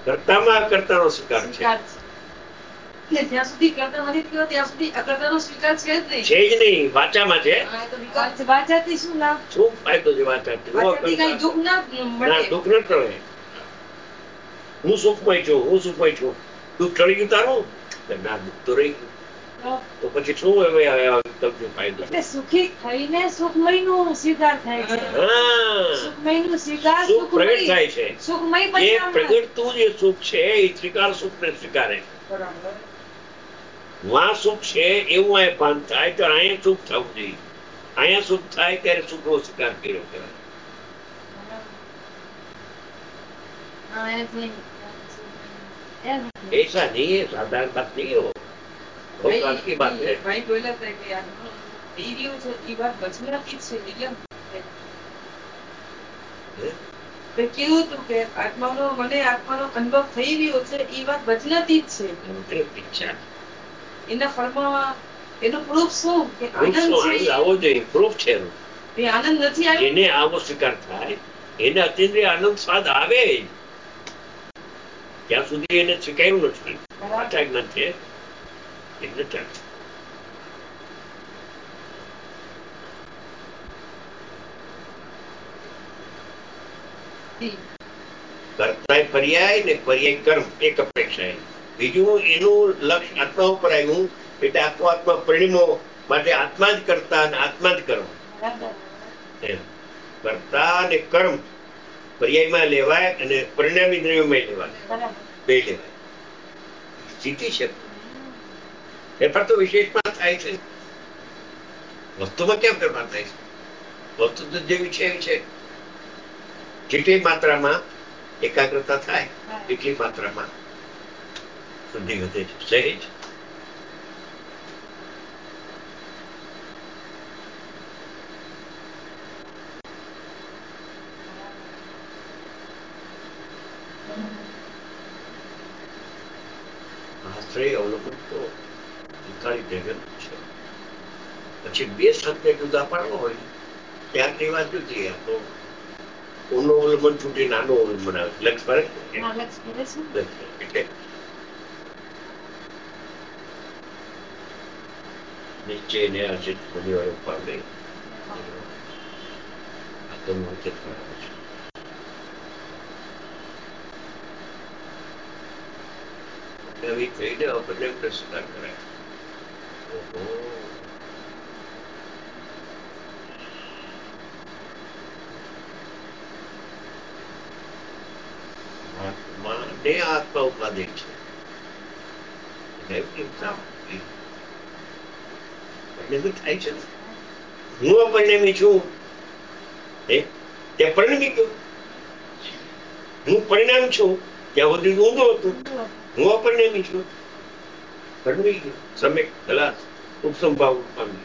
કર્તામાં અકર્તાનો સ્વીકાર છે. જ્યાં સુધી કરતા નથી થયો ત્યાં સુધી અકર્તાનો સ્વીકાર છે જ નહીં. છે જ નહીં, વાચામાં છે. વાચાથી શું લાભ? શું ફાયદો છે વાચાથી? દુઃખ ના મળે. દુઃખ ન ટળે. હું સુખમય છું, હું સુખમય છું. દુઃખ ટળી ગયું તારું? ના, દુઃખ તો રહી ગયું. તો પછી શું હવે ફાયદો? એટલે સુખી થઈને સુખમયનો સ્વીકાર થાય છે. સુખમયનો સ્વીકાર સુખ પ્રગટ થાય છે. સુખમય એ પરિણામ પ્રગટતું જે સુખ છે એ સ્વીકાર સુખને સ્વીકારે. બરાબર. માં સુખ છે એવું અહીંયા ભાન થાય તો અહીંયા સુખ થવું જોઈએ. અહીંયા સુખ થાય ત્યારે સુખનો સ્વીકાર કર્યો કહેવાય. ऐसा नहीं है, साधारण बात नहीं है वो, बहुत बात की बात है. भाई बोला था कि वीडियो जो ये बात बचनाती છે એટલે મેં કીધું હતું કે આત્માનો અનુભવ થઈ રહ્યો છે એ વાત બચનાતી જ છે. એના ફળમાં એનો પ્રૂફ શું કે આનંદ છે. આવો જોઈએ, પ્રૂફ છે એનો. એ આનંદ નથી આવ્યો. જેને આવો સ્વીકાર થાય એને અત્યંદ્રિય આનંદ સ્વાદ આવે. ત્યાં સુધી એને સ્વીકાર્યું નથી. પાછા જ્ઞાન છે એટલે ચાલે. કર્તા પર્યાય ને પર્યાય કર્મ એક અપેક્ષા. બીજું એનું લક્ષ્ય આત્મા ઉપર આવ્યું એટલે આત્મા પરિણમો માટે આત્મા જ કરતા અને આત્મા જ કર્મ. કર્તા અને કર્મ પર્યાયમાં લેવાય અને પરિણામી દ્રવ્યમાં લેવાય, બે લેવાય. સ્થિતિ છે. ફેરફાર તો વિશેષમાં થાય છે, વસ્તુમાં કેમ ફેરફાર થાય છે? વસ્તુ તો જેવી છે એવી છે. જેટલી માત્રામાં એકાગ્રતા થાય એટલી માત્રામાં શુદ્ધિ વધે છે. સહેજ આશ્રય અવલંબન તો નિકાળી દેવેલું છે. પછી બે શબ્દ જુદા પાડવા હોય ત્યારની વાત જુદી. આ તો ઊનો અવલંબન છૂટી નાનો અવલંબન આવે. લક્ષ ફરે એટલે નીચે ને અચિત બની વાળો પામે આત્મનું અચિત કરાવે છે. નવી થઈને આપણને સ્વીકાર કરાય. આત્મા ઉપાધિ છે. થાય છે. હું અપરિણમી છું ત્યાં પરિણમી ગયો. હું પરિણામ છું ત્યાં સુધી ઊંધો હતું. હું અપરિણમી છું, પરિણમી ગયો. સમ્યક ખલાસ ઉપસંભાવ પામી.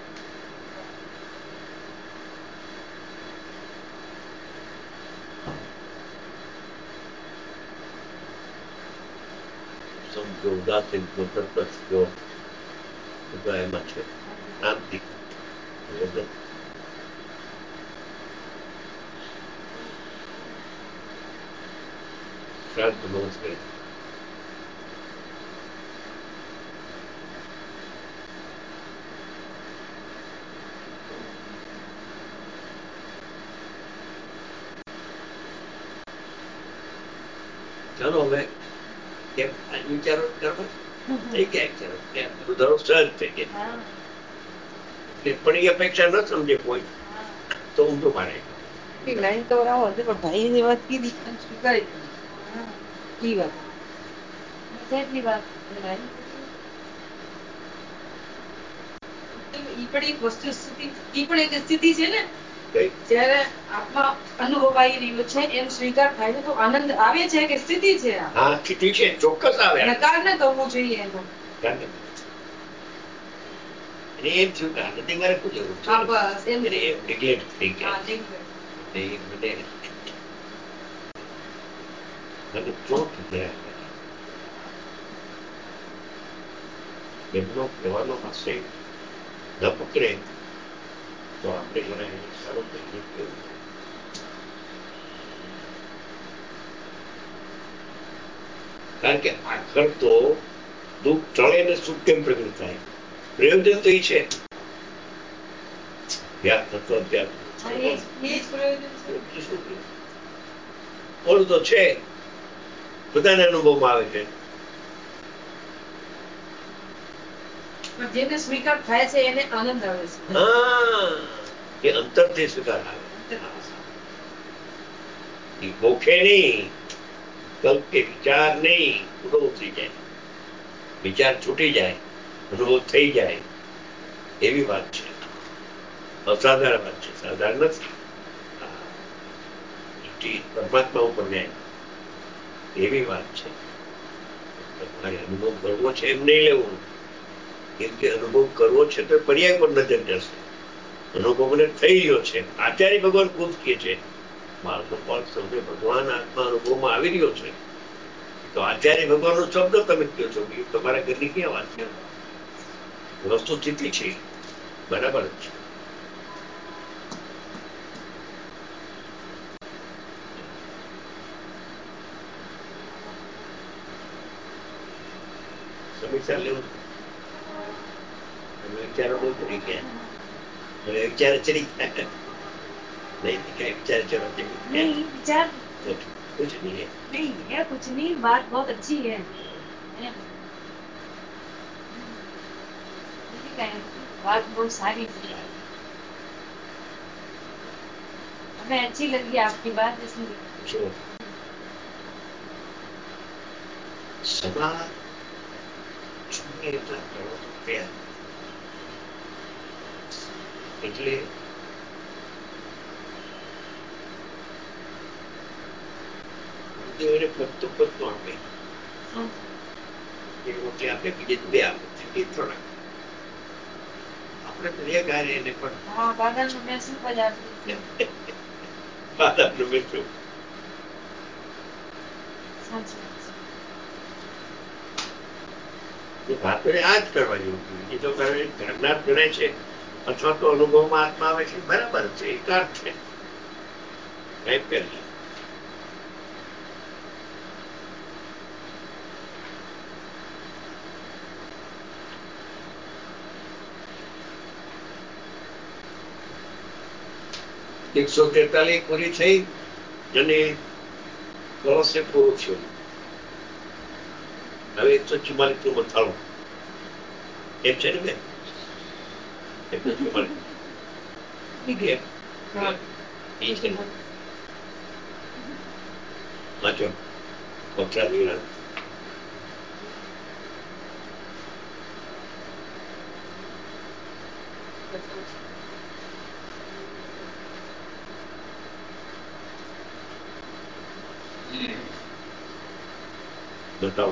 સમજો ઉદાસીન એમાં છે શાંતિ. શાંત મન છે. ચાલો હવે કેમ વિચારો કરવા થઈ ગયા. સુધારો સહજ થઈ ગયા. પણ એ અપેક્ષા ન સમજે કોઈ તો ઊંધો મારે. લાઈન તો બરાબર છે પણ ભાઈની વાત કીધી સ્વીકારી કી વાત કેટલી વાત ઈ પણ એક વસ્તુ સ્થિતિ, ઈ પણ એક સ્થિતિ છે ને જયારે આત્મા અનુભવાઈ રહ્યો છે એમ સ્વીકાર થાય છે તો આનંદ આવે છે કે સ્થિતિ છે? હા, સ્થિતિ છે, ચોક્કસ આવે. નકાર ન કરવું જોઈએ એનો. એમ થયું કે આનંદ મારે શું જરૂર છે? બસ એમ નેગ્લેક્ટ થઈ ગયા. ચોટ ગયા. એમનો કહેવાનો આશય ન પકડે તો આપણે મને સારો થઈ ગયો. કારણ કે આખર તો દુઃખ ટળે ને સુખ કેમ પ્રગટ થાય? પ્રયોજન તો એ છે. ઓલું તો છે, બધાને અનુભવમાં આવે છે. જેને સ્વીકાર થાય છે એને આનંદ આવે છે. હા, એ અંતરથી સ્વીકાર આવે. ભૂખે નહીં, કલ્પ કે વિચાર નહીં, પૂરો થઈ જાય, વિચાર છૂટી જાય, અનુભવ થઈ જાય, એવી વાત છે. અસાધારણ વાત છે, સાધારણ નથી. પરમાત્મા ઉપર ન્યાય એવી વાત છે. તમારે અનુભવ કરવો છે એમ નહીં લેવું, કેમ કે અનુભવ કરવો છે તો પર્યાય પર નજર જશે. અનુભવ મને થઈ ગયો છે. આચાર્ય ભગવાન ખુદ કહે છે, બાળકો પણ સૌને ભગવાન આત્મા અનુભવમાં આવી રહ્યો છે. તો આચાર્ય ભગવાન નો શબ્દ તમે કહો છો, તમારા ઘરની ક્યાં વાત છે? વસ્તુ સ્થિતિ છે, બરાબર છે. સમીક્ષા લેવું, તમે વિચારો બહુ કરી ગયા, તમે વિચાર ચડી ગયા नहीं क्या विचार चलो नहीं विचार कुछ नहीं है, नहीं है कुछ नहीं, बात बहुत अच्छी है, बात बहुत सारी है, हमें अच्छी लगी आपकी बात इसलिए। जो समाज એટલે એને ફરતું ફરતું આપે, રોટલી આપે, બીજે બે આપે, થોડા આપણે પ્રિય કાર્ય એને પણ બાદામનું મેસું બજાવતી, બાદામનું મેસું વાતોને આ જ કરવાની હતી. એ તો ઘરના ગણે છે અથવા તો અનુભવમાં આત્મા આવે છે, બરાબર છે, એકાર્થ છે, કઈ પહેલી એકસો 43 પૂરી થઈ અને કળશે પૂરું થયું. હવે 144 નું મથાળું એમ છે ને બેન? 144 વાંચો પક્ષાધિકાર. બતાવો.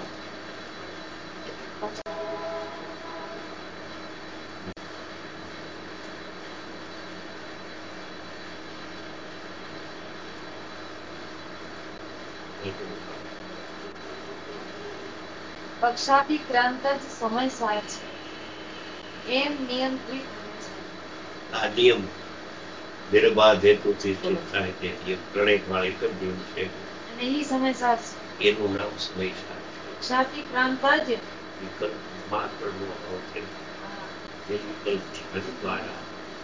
પક્ષાભિક્રાંત જ સમય સાર છે, એમ નિયંત્રિત આ નિયમ નિર્બાધ હેતુથી થાય તે નિયમ પ્રણય વાળી નિયમ છે, અને એ સમય સાર છે. એનું નામ સમય સાર છે. પક્ષાભિક્રાંત જ વિકલ્પ માત્ર નો અભાવ છે, જે વિકલ્પ ધ્યાન દ્વારા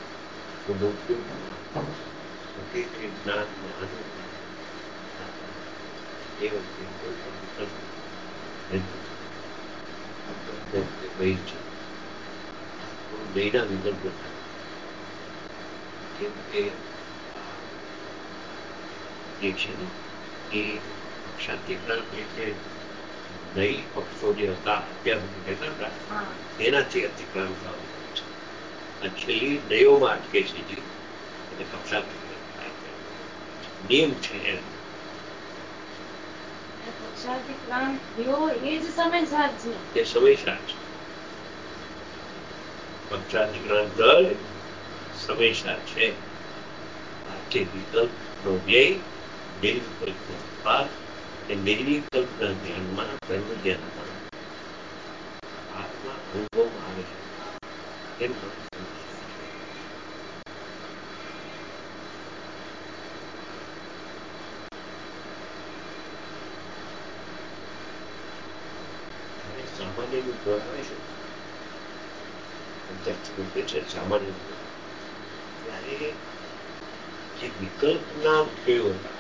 જ્ઞાન એ વખતે કોઈ પણ વિકલ્પ બેના વિકલ્પ કેમ કે જે છે ને એ પક્ષાધિક્રાંત એટલે નઈ પક્ષો જે હતા અત્યાર સુધી કહેતા હતા એનાથી અતિક્રાંત આવવાનું છે. અને છેલ્લી નયોમાં અટકે છે, જે એને પક્ષાધિક્રાંત થાય છે. નિયમ છે એમ. પક્ષાધિક્રાંત થયો એ જ સમય સાર છે. એ સમય સાર છે. પક્ષાધિક્રાંત જ સમય સાર છે. કે વિકલ્પનો વ્યય, નિર્વિકલ્પનો ઉત્પાદ અને નિર્વિકલ્પના ધ્યાનમાં સર્વ ધ્યાનમાં આત્મા અનુભવમાં આવે છે. એમ સામાન્યનું જ્ઞાન હોય છે, અંતરથી રૂપે છે સામાન્ય જ્ઞાન, ત્યારે જે વિકલ્પના વિષયો હતા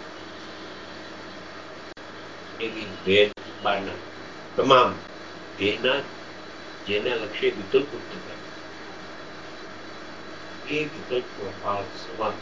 એની વેદ બારના તમામ તેના જેના લક્ષ્ય વિકલ્પ હતા એ વિકલ્પનો ભાવ સમાપ્ત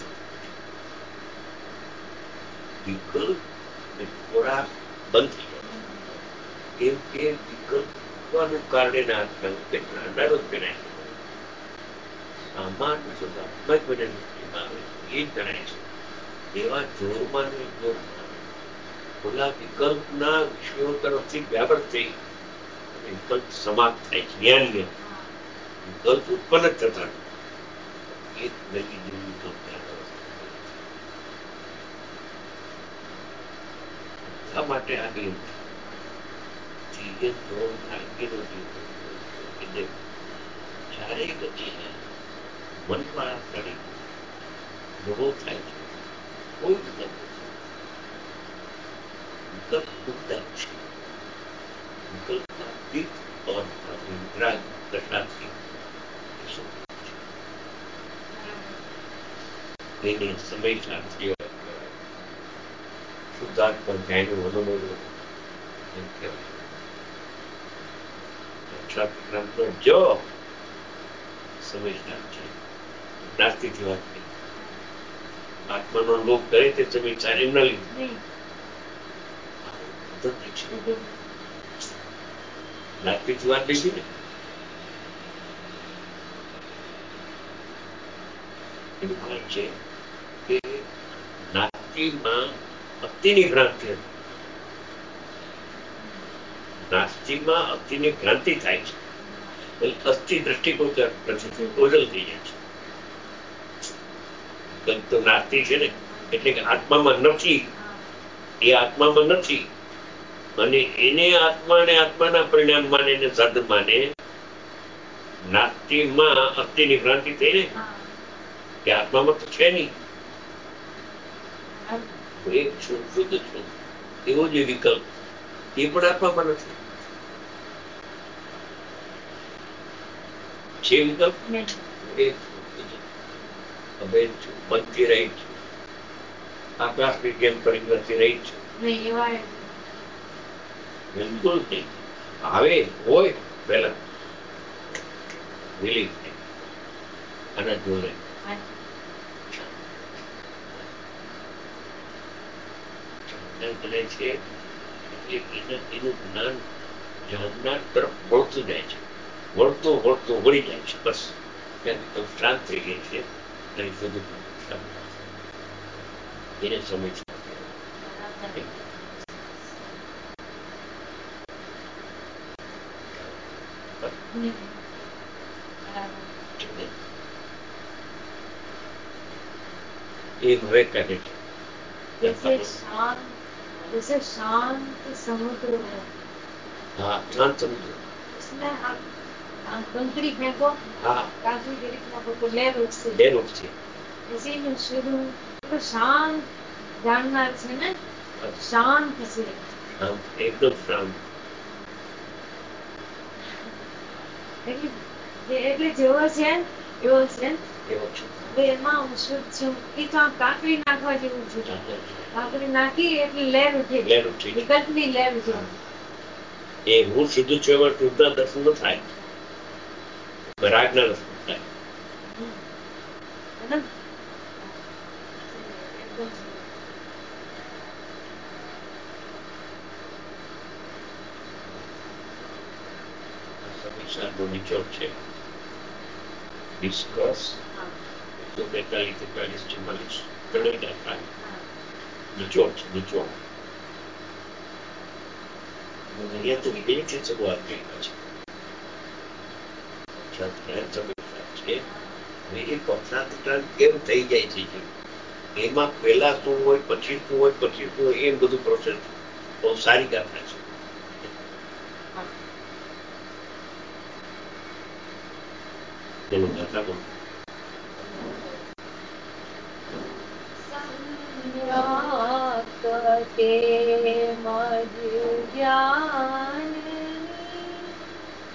વિકલ્પ થોડા બંધ થઈ ગયા, કેમ કે વિકલ્પનું કારણે ના નાનો ગણાય સામાન્ય શુદ્ધાત્મક બનેમાં આવે એ ગણાય છે. એવા જોરમાં ખુલ્લા વિકલ્પના વિષયો તરફથી વ્યાવૃત થઈ વિકલ્પ સમાપ્ત થાય છે. જ્ઞાનીય વિકલ્પ ઉત્પન્ન થતા એક નવી વિકલ્પ માટે આગળ જ્યારે મનમાં પ્રાણી નવો થાય છે, કોઈ વિકલ્પ ઉગતા છે, વિકલ્પના દીપ और विराग दशार्थी તેને સમય શાસ્ત્રીઓ શુદ્ધાત્મા ધ્યાન અનુભવ એમ કહેવાય. જો સમજદાર છે, નાસ્તિકની વાત નહીં, આત્માનો લોક કરે તે સમજદાર એમ ના લીધું નાસ્તિક વાત લીધી ને એનું કારણ છે કે નાસ્તિકમાં અતિની ભ્રાંતિ હતી. નાસ્તિકમાં અતિની ભ્રાંતિ થાય છે, અસ્થિ દ્રષ્ટિકોણ ઓઝલ થઈ જાય છે. તો નાસ્તિક છે ને એટલે કે આત્મામાં નથી, એ આત્મામાં નથી અને એને આત્માને આત્માના પરિણામ માને ને સાધન માને. નાસ્તિકમાં અસ્થિની ભ્રાંતિ થઈ ને કે આત્મામાં તો છે નહીં, એક છું શુદ્ધ છું એવો જે વિકલ્પ એ પણ આત્મામાં નથી. છે વિકલ્પ અભેદ છું, મનથી રહી છું, આકાશની જેમ પરિણતિ રહી છું, બિલકુલ નહીં. આવે હોય પહેલા રિલીફ થાય આના જોડે બને છે એટલે એનું જ્ઞાન જાણનાર તરફ વળતું જાય છે, વળતું વળતું વળી જાય છે. બસ તો શાંત થઈ ગઈ છે અને બધું એને સમજ એ હવે કરે છે. जैसे शांत समुद्र हो, हाँ शांत समुद्र, उसमें आप कंकड़ी फेंको, हाँ कांकरी के रिक्शा पर तो लहर उठती, लहर उठती, इसी में शुरू तो शांत जानना છે ને, શાંત છે, એકદમ શાંત. એટલે જેવો છે એવો છે. એવો છે. હવે એમાં હું શુદ્ધ છું એ તો આ કાંકરી નાખવા જેવું છે. કાંકરી નાખી એટલે લહેર ઉઠે, વિકલ્પની લહેર ઉઠે. એ હું શુદ્ધ છું એમાં શુદ્ધના દર્શન ન થાય, રાગના દર્શન થાય. સમીક્ષાનો નિચોડ છે. ડિસ્કસ 142-43-44 ત્રણેય દાખલા નિચોડ છે. નિચોડ અહીંયા તો પેલીથી શરૂઆત કરી છે. એ પક્ષાંતર કેમ થઈ જાય છે, એમાં પહેલા શું હોય પછી શું હોય પછી શું હોય, એમ બધું પ્રોસેસ બહુ સારી ગાથા છે. પેલું ગાથા બોલ તે મજ જ્ઞાન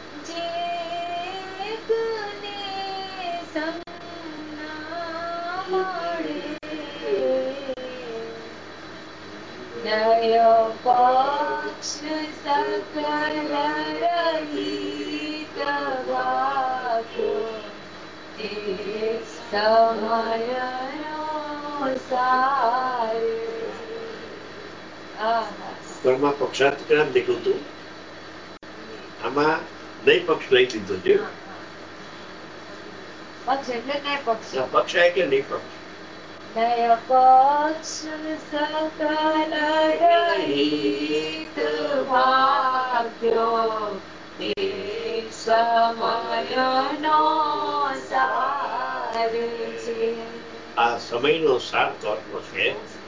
જય પક્ષ સકલ રહિત વાક્યો એક સમયનો સાર. ઉપરમાં પક્ષાતિક્રાંત લીધું હતું, આમાં નહીં પક્ષ લઈ લીધો છે. પક્ષ એટલે કઈ પક્ષ? પક્ષ એટલે નહીં પક્ષ. જય પક્ષ સકલ રહિત વાક્યો એક સમયનો સાર છે. આ સમયનો સાર તત્વ છે.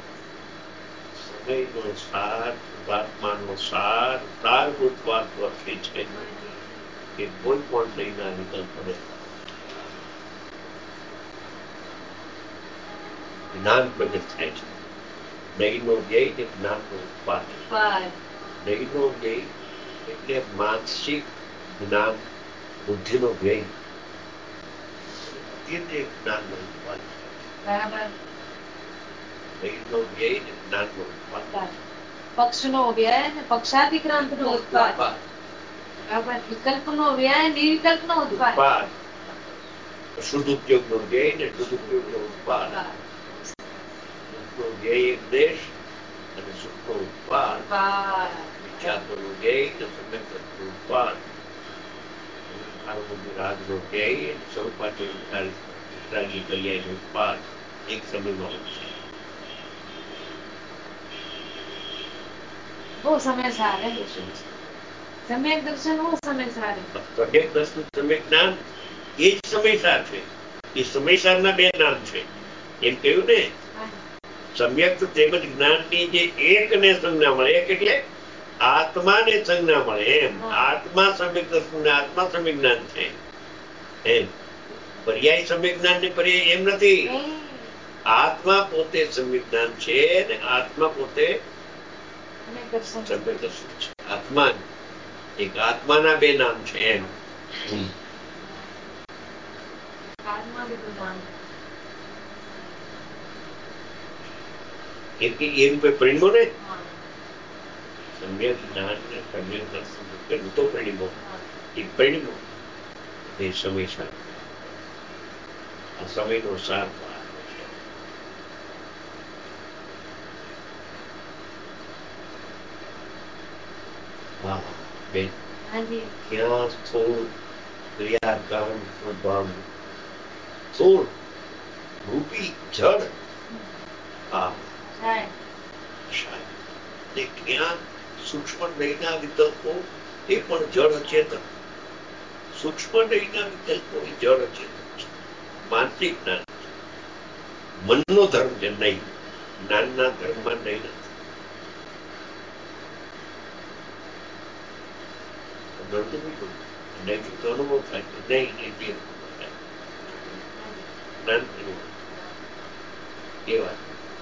સમયનો સાર, આત્માનો સાર, સારભૂત વાક્ય છે કે કોઈ પણ નહીંના વિકલ્પ પડે. જ્ઞાન પ્રગટ થાય છે. નહીંનો ધ્યેય ને જ્ઞાનનો ઉત્પાદ. નહીંનો ધ્યેય એટલે માનસિક જ્ઞાન, બુદ્ધિનો ધ્યેય, તે જ્ઞાનનો ઉત્પાદ. નહીંનો ધ્યેય ને જ્ઞાનનો ઉત્પાદ. પક્ષનો વ્યય ને પક્ષાતિક્રાંતનો ઉત્પાદ. વિકલ્પનો વ્યય નિર્વિકલ્પનો ઉત્પાદ. સદુપયોગનો ધ્યેય ને સદુપયોગનો ઉત્પાદ. ધ્યેય એક દેશ અને સુખનો ઉત્પાદ. વિચારનો ધ્યેય ને સમ્યકનો ઉત્પાદ. રાજનો ધ્યેય સ્વરૂપાચલ વિતરાગી કલ્યાણનો ઉત્પાદ એક સમયમાં છે. બહુ સમય સારે સમ્યક દર્શન બહુ સમય સારે. સમ્યક દર્શન, સમ્યક જ્ઞાન એ જ સમયસાર છે. એ સમયસારના બે નામ છે. એમ કહ્યું ને, સમ્યક તેમજ જ્ઞાનની જે એકને સંજ્ઞા મળે, એક એટલે આત્માને સંજ્ઞા મળે એમ. આત્મા સમ્યક દર્શન ને આત્મા સમ્યક જ્ઞાન છે એમ. પર્યાય સમ્યક જ્ઞાન ને પર્યાય એમ નથી. આત્મા પોતે સમ્યક જ્ઞાન છે ને આત્મા પોતે સમ્યક દર્શન છે. આત્મા એક આત્માના બે નામ છે એમ. એનું કોઈ પરિણમો ને સમ્યક જ્ઞાન ને સમ્યક દર્શન તો પરિણમો એ પરિણમો એ સમય સાર. આ સમયનો સાર બેન ક્યાં સ્થૂળ ક્રિયાકાંડ સ્વભાવ સ્થૂળ રૂપી જળ ક્યાં સૂક્ષ્મ નયના વિકલ્પો એ પણ જળ ચેતન. સૂક્ષ્મ નયના વિકલ્પો એ જળ ચેતન છે. માનસિક જ્ઞાન મનનો ધર્મ છે. નહીં જ્ઞાનના ધર્મમાં નહીં નથી. નૈતિક અનુભવ થાય નહીં એટલે જ્ઞાન એ વાત.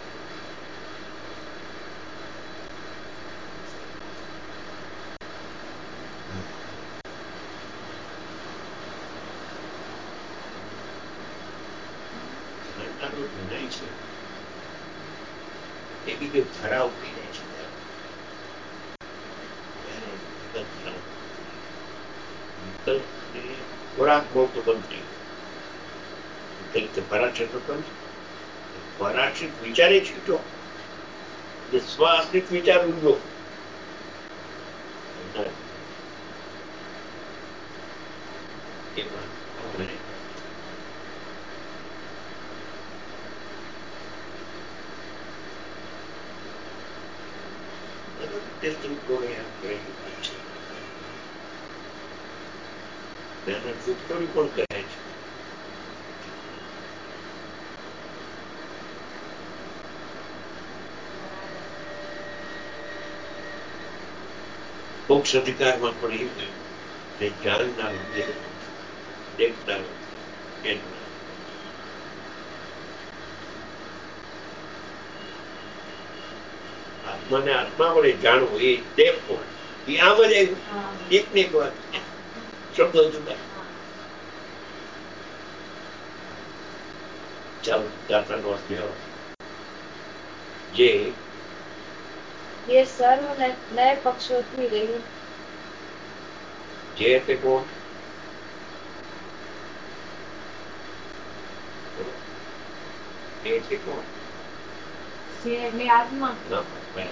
જણાય છે એ બીજો ધરાવ થઈ જાય છે. ખોરાક બહુ તો બંધ થઈ ગયો. પરાક્ષેત્ર પણ પરાક્ષિત વિચારે છૂટો સ્વાસ્થિત વિચાર ઉડો. પણ કહે છે મોક્ષ અધિકારમાં પણ એવું કહ્યું કે જાણનાર દેખનાર આત્માને આત્મા વડે જાણવું એ દેખવો એ આમ જ આવ્યું. એક ને એક વાત શબ્દો જુદા. ચાલો દાખલાનો અર્થ લેવો. જે ये सर्व नए पक्षों रही જે એટલે કોણ? જે એટલે કોણ? જે એટલે આત્મા. ના,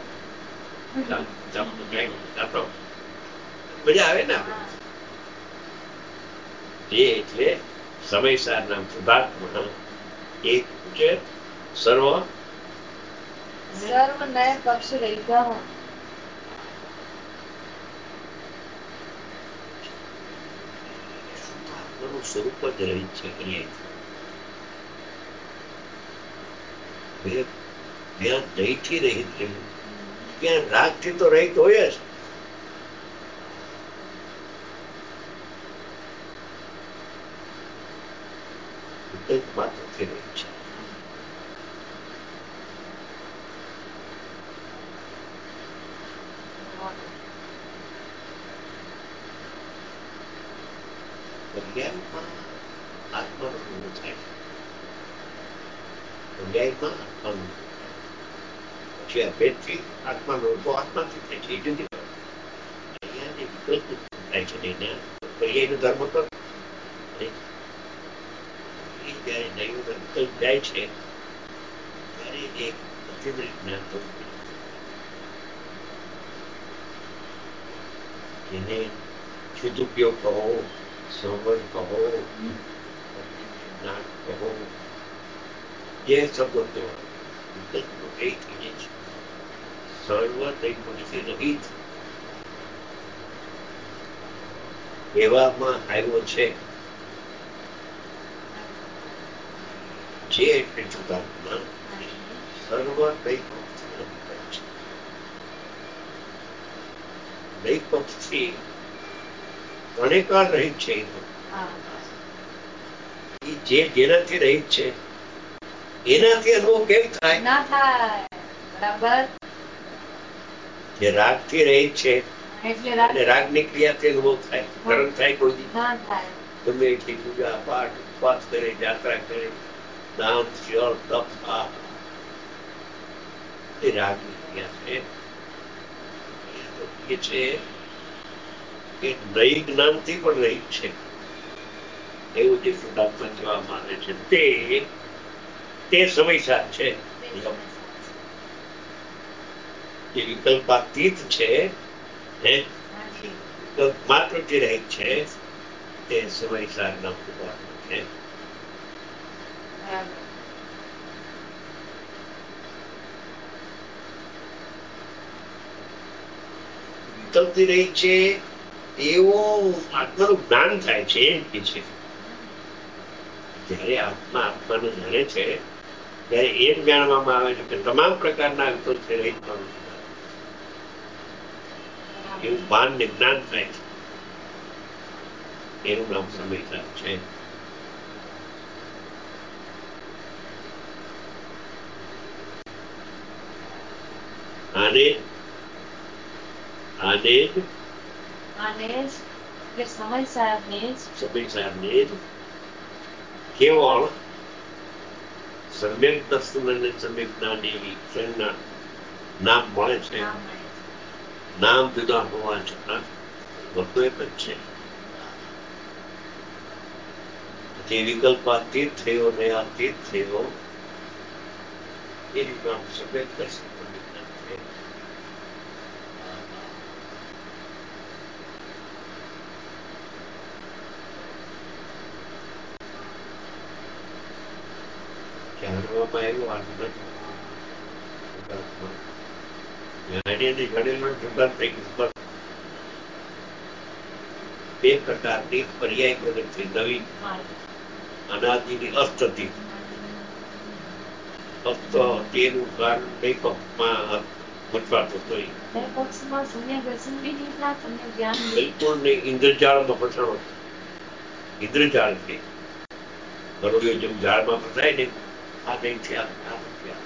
મજા આવે ને આપણે. જે એટલે સમયસાર નામ શુદ્ધાત્મા એક છે સર્વ સર્વ નય પક્ષ રહેતા હો. શુદ્ધાત્માનું સ્વરૂપ જ રહિત છે. ત્યાં દહીંથી રહિત રહ્યું, ત્યાં રાગથી તો રહિત હોય જ. માત્રથી રહિત છે. પર્યાયમાં આત્માનો અનુભવ થાય. પર્યાયમાં આત્માનો પછી અભેદથી આત્માનો અનુભવ આત્માથી થાય છે. એ જુદી વાત. અહીંયા જે વિકલ્પ થાય છે એને પર્યાયનો ધર્મ તો જયારે દૈવનો વિકલ્પ જાય છે ત્યારે એક અતિવૃત જ્ઞાન થવું એને શુદ્ધ ઉપયોગ કહો, સંવર કહો, જ્ઞાન કહો, જે શબ્દો કહેવાય વિકલ્પનો જય થઈ જાય છે. સર્વ દૈવથી રહિત એવામાં આવ્યો છે. જે એટલે શુદ્ધાત્મા સર્વ દૈવથી રહિત છે. દૈવ પક્ષથી અનેકવાર રહિત છે. જે જેનાથી રહિત છે એનાથી અનુભવ કેમ થાય? ના થાય. બરાબર. જે રાગથી રહિત છે એટલે અને રાગની ક્રિયાથી અનુભવ થાય. ધર્મ થાય કોઈ દી? ના થાય. ગમે એટલી પૂજા પાઠ ઉપવાસ કરે, યાત્રા કરે, દાન શિયળ તપ એ રાગની ક્રિયા છે. એ છે કે નઈ જ્ઞાનથી પણ રહિત છે એવું જે શુદ્ધાત્મા કહેવામાં આવે છે તે સમયસાર છે. જે વિકલ્પાતીત છે વિકલ્પ માત્રથી રહિત છે તે સમયસાર નામ શુદ્ધાત્મા છે. વિકલ્પથી રહિત છે એવો આત્માનું જ્ઞાન થાય છે. એમ કે છે જયારે આત્માને જાણે છે ત્યારે એમ જાણવામાં આવે છે કે તમામ પ્રકારના વિકલ્પથી રહિત પણ એવું ભાન ને જ્ઞાન થાય છે. એનું નામ સમયસાર છે. આને સમયસારને કેવળ સમ્યક દર્શન અને સમ્યક જ્ઞાની સંજ્ઞા નામ મળે છે. નામ જુદા હોવા છતાં વસ્તુ એક જ છે. જે વિકલ્પાતીત થયો ને અતીત થયો એનું નામ સમ્યક દર્શન છે. જાણવામાં આવ્યું આત્મા જાણીને ઘડેલો જુગાર થઈ ગયું. બે પ્રકારની પર્યાય પ્રગતિ નવી અનાદિની અસ્તથી ફક્ત તેનું કારણ નહીં પક્ષમાં મતવાતો થઈ બિલકુલ નહીં. ઇન્દ્રજાળમાં ફસાણો ઇન્દ્રજાળ છે. ગરોળીઓ જેમ ઝાડમાં ફસાય ને આ નહીં થયા આ નથી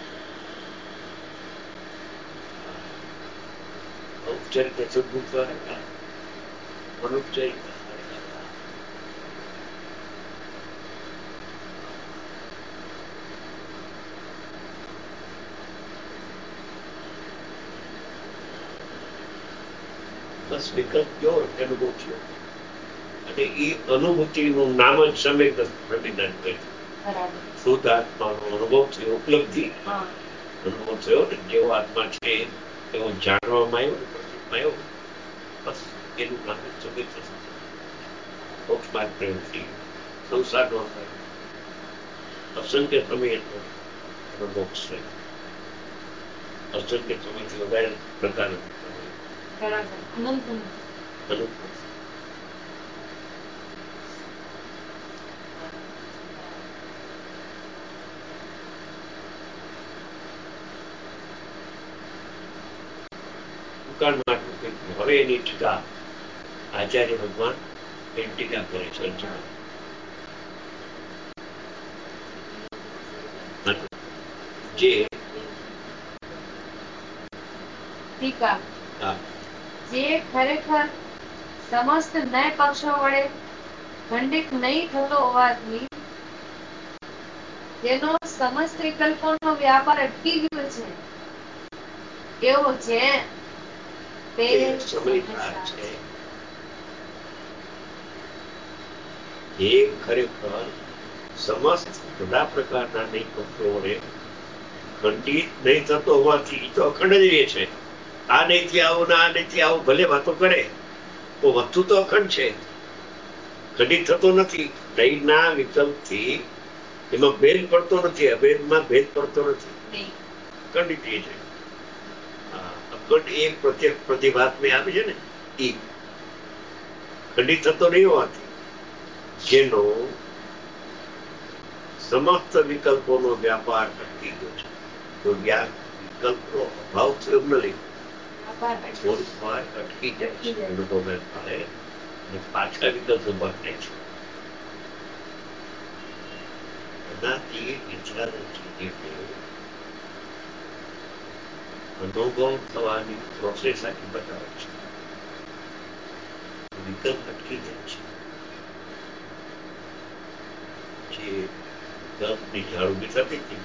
ઔપચારિક સદબુદ્ધ અનૌપચારિક બસ વિકલ્પ જો અનુભવ થયો અને એ અનુભૂતિનું નામ જ સમ્યક પ્રતિદાન કર્યું. શુદ્ધ આત્માનો અનુભવ થયો, ઉપલબ્ધિ અનુભવ થયો ને જેવો આત્મા છે એવો જાણવામાં આવ્યો, બસ એનું નામ જ સમ્યક મોક્ષમાર્ગ પ્રવૃત્તિ સંસારનો અસંખ્ય સમય મોક્ષ છે. અસંખ્ય સમયથી વધારે પ્રકારનો હવે એની ટીકા આચાર્ય ભગવાન એની ટીકા કરે છે. જે ખરેખર સમસ્ત ન્યાય પક્ષો વડે ખંડિત નહીં થતો હોવાથી જેનો સમસ્ત વિકલ્પોનો વ્યાપાર અટકી ગયો છે એવો છે તે સમય છે. જે ખરેખર સમસ્ત બધા પ્રકારના નહીં પક્ષો વડે ખંડિત નહીં થતો હોવાથી તો અખંડ જ રહે છે. આ નહીંથી આવું ને આ નહીંથી આવું ભલે વાતો કરે તો વસ્તુ તો અખંડ છે, ખંડિત થતો નથી. નહીંના વિકલ્પથી એમાં ભેદ પડતો નથી, અભેદમાં ભેદ પડતો નથી, ખંડિત રહે છે. અખંડ એક પ્રત્યેક પ્રતિભાત મેં આપે છે ને એ ખંડિત થતો નહીં હોવાથી જેનો સમસ્ત વિકલ્પોનો વ્યાપાર અટકી ગયો છે. તો વિકલ્પનો અભાવ થયો નથી, અટકી જાય છે અનુભવ અને પાછા વિકલ્પ ઉભા થાય છે. એનાથી અનુભવ થવાની પ્રોસેસ આખી બતાવે છે. વિકલ્પ અટકી જાય છે. જે વિકલ્પની જાળવણી થતી હતી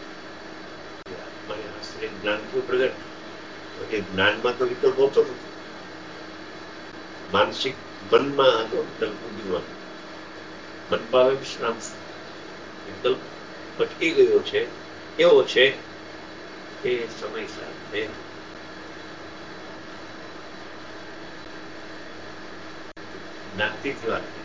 જ્ઞાનથી પ્રગટ એ જ્ઞાનમાં તો વિકલ્પ હોતો નથી. માનસિક મનમાં હતો વિકલ્પ બુદ્ધિમાં મન પાવે વિશ્રામ વિકલ્પ અટકી ગયો છે એવો છે એ સમય સાથે નાસ્તિકથી વાત કરી.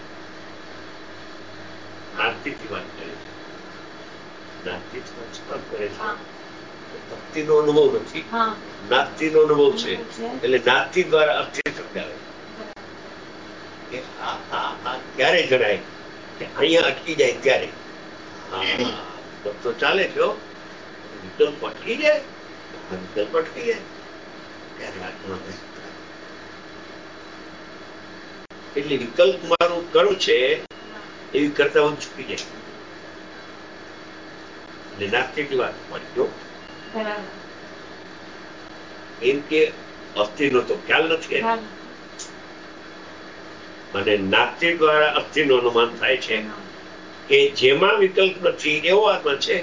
નાસ્તિકથી વાત કરે છે. નાસ્તિક સંસ્કાર કરે છે. ભક્તિનો અનુભવ નથી, નાસ્તિનો અનુભવ છે. એટલે નાસ્તિ દ્વારા અર્થિત સમજાવે કે આ ક્યારે જણાય કે અહીંયા અટકી જાય ત્યારે તો ચાલે છે. વિકલ્પ અટકી જાય, વિકલ્પ અટકી જાય ત્યારે આત્મા એટલે વિકલ્પ મારું કર્મ છે એવી કરતા હું ચૂકી જાય. એટલે નાસ્તિક વાત વાંચજો એમ કે અસ્થિનો તો ખ્યાલ નથી અને નાસ્તિક દ્વારા અસ્થિનું અનુમાન થાય છે કે જેમાં વિકલ્પ નથી એવો આત્મા છે.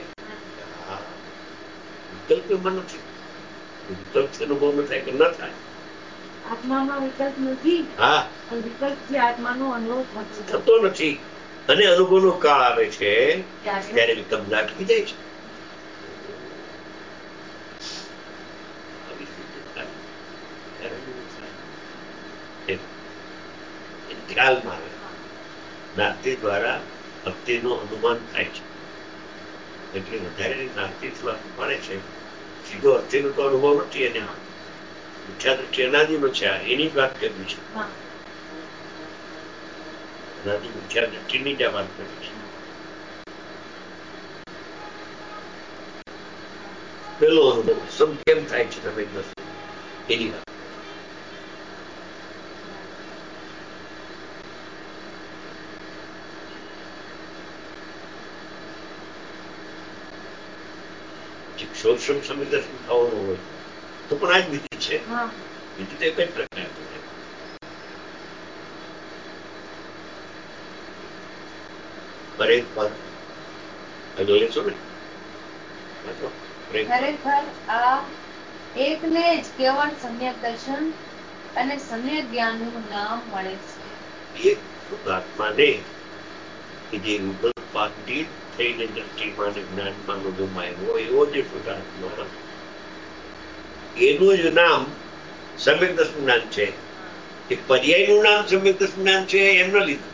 વિકલ્પ એમાં નથી, વિકલ્પ અનુભવ ન થાય કે ન થાય. આત્મામાં વિકલ્પ નથી, હા વિકલ્પથી આત્માનો અનુભવ થતો નથી અને અનુભવનો કાળ આવે છે ત્યારે વિકલ્પ નાટકી જાય છે. ખ્યાલમાં આવે નાસ્તિ દ્વારા ભક્તિનું અનુમાન થાય છે. એટલે વધારે નાસ્તિ વાત મળે છે. સીધો અસ્થિનો તો અનુભવ નથી એને મિથ્યા દ્રષ્ટિ અનાદિનો છે એની વાત કરવી છે. અનાદિ મિથ્યા દ્રષ્ટિની જ વાત કરવી છે. પેલો અનુભવ સમ કેમ થાય છે તમે એની વાત શોષમ સમિદર્શન થવાનું હોય તો પણ આ જ વિધિ છે. વિધિ તો એક જ પ્રકારની છે. ખરેખર લેશો ને ખરેખર આ એકને જ કેવળ સમ્યક દર્શન અને સમ્યક જ્ઞાનનું નામ મળે છે. એક શુદ્ધાત્માને કે જે રૂપપાતી થઈને દ્રષ્ટિમાં અને જ્ઞાનમાં ગુમાયો એવો જે શુદ્ધાત્મા, એનું જ નામ સમ્યક દર્શન જ્ઞાન છે. એ પર્યાયનું નામ સમ્યક દર્શન જ્ઞાન છે એમ ન લીધું.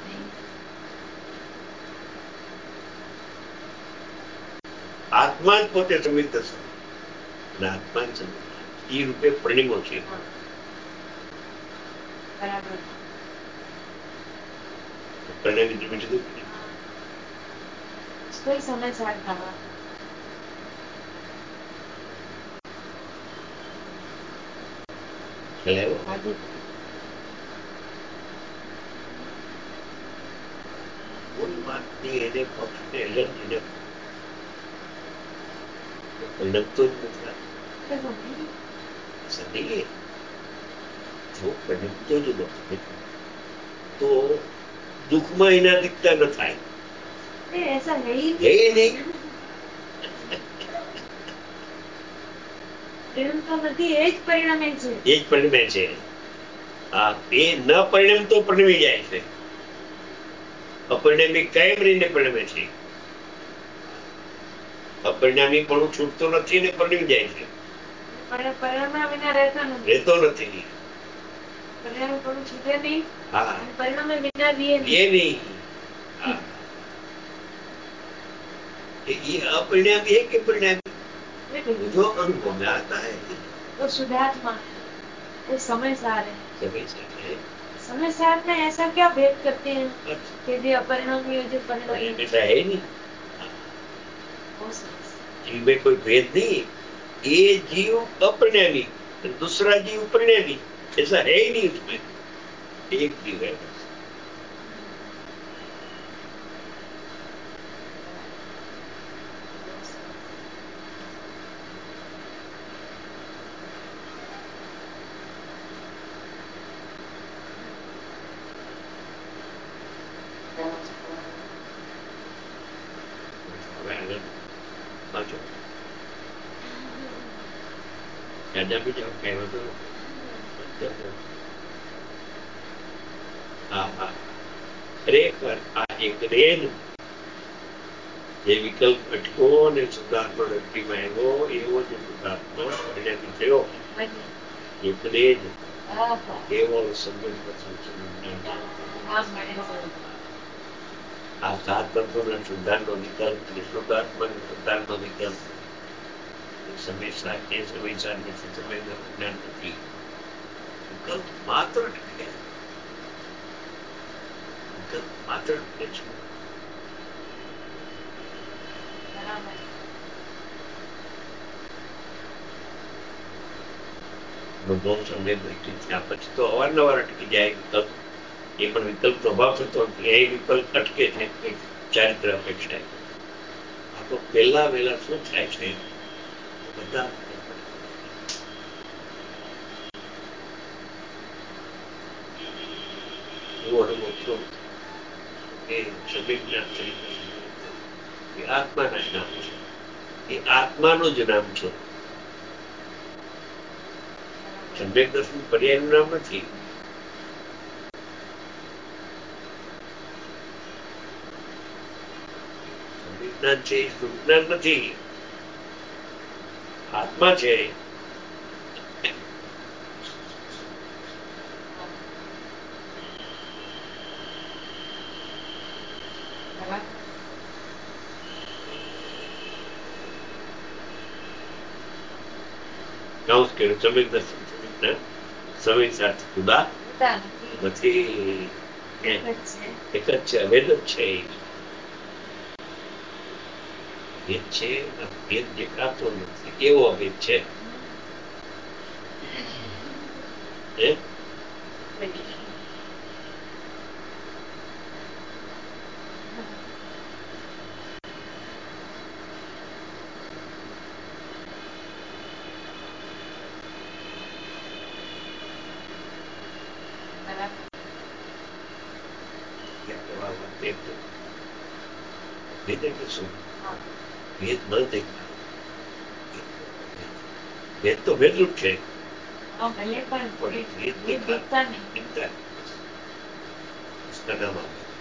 આત્મા જ પોતે સમ્યક દર્શન અને આત્મા જ સમ્યક એ રૂપે પરિણ્યો છે. પરિણામી તમે કીધું કોઈ સમય સાધના કોઈ વાતની એને પક્ષને એલર્જીને પરિણમતો જ નથી. જો પરિણમતો જ નથી તો દુઃખમાં એના દીકતા ન થાય. હે નહીં. એ જ પરિણામે છે. એ જ પરિણમે છે. હા, એ ન પરિણમ તો પરિણમી જાય છે. અપરિણામી કાયમ રહીને પરિણમે છે. અપરિણામી પણ છૂટતો નથી ને પરિણમી જાય છે. પરિણામ વિના રહેતો નથી. પરિણામ પણ છૂટે નહીં. હા, પરિણામે વિના રહે નહીં. ये अपरिणामी है कि परिणामी? जो अनुभव में आता है वो शुद्धात्मा है, वो समय सार है. समय सार में ऐसा क्या भेद करते हैं कि जो अपरिणामी और जो परिणामी? ऐसा है नहीं. जीव में कोई भेद नहीं. ये जीव अपरिणामी, दूसरा जीव परिणामी, ऐसा है ही नहीं उसमें. एक जीव है. ખરેખર આ એક રેન જે વિકલ્પ અટકો અને શુદ્ધાત્મા વ્યક્તિમાં આવ્યો એવો જે શુદ્ધાત્મા પરિણામી થયો એટલે જ એવો આ સાત તત્વોના શુદ્ધાંતનો વિકલ્પ અને શુદ્ધાત્માના શુદ્ધાંતનો વિકલ્પ સમય સાથે સમય સાથે સમયનો જ્ઞાન નથી. વિકલ્પ માત્ર અટકે. વિકલ્પ માત્ર અટકે છે. અનુભવ સમય દ્રષ્ટિ ત્યાં પછી તો અવારનવાર અટકી જાય વિકલ્પ. એ પણ વિકલ્પ પ્રભાવ થતો નથી. એ વિકલ્પ અટકે છે ચારિત્ર અપેક્ષા. આ તો પહેલા વહેલા શું થાય છે બધા એવો અનુભવ થયો કે સમ્યક જ્ઞાન એ આત્માના જ નામ છે. એ આત્માનું જ નામ છે. સમ્યક દર્શન પર્યાયનું નામ નથી. વિજ્ઞાન છે એ સુજ્ઞાન નથી, આત્મા છે. સમ્યક દર્શન સમય સાથે જુદા નથી. એક જ છે, અભેદ જ છે. ભેદ છે, ભેદ દેખાતો નથી એવો અભેદ છે. ભેદ એટલે શું? ભેદ ન દેખાય. ભેદ તો ભેદરૂપ છે. ભલે પણ પણ એ દેખતા નહીં. દિખતા નહીં. उसका नाम आ गया.